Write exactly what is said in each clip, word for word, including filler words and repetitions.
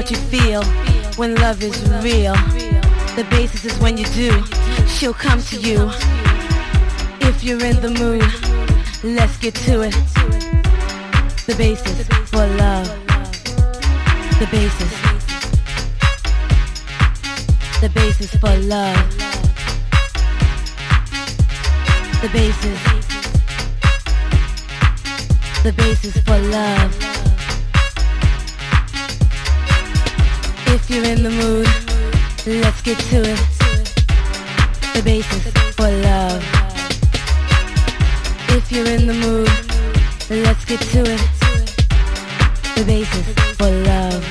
what you feel when love is real. The basis is when you do, she'll come to you. If you're in the mood, let's get to it. The basis for love. The basis. The basis for love. The basis. The basis for love. If you're in the mood, let's get to it. The basis for love. If you're in the mood, let's get to it. The basis for love.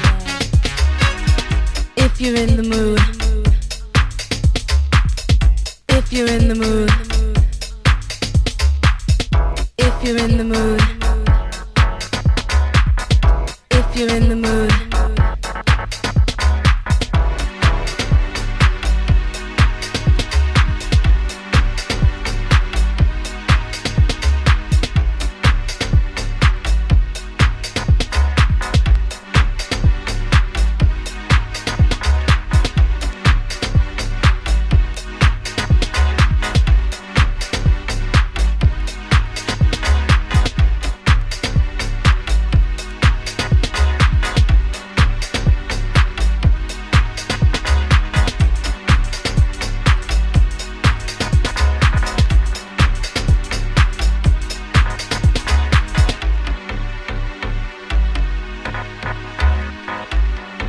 If you're in the mood. If you're in the mood. If you're in the mood.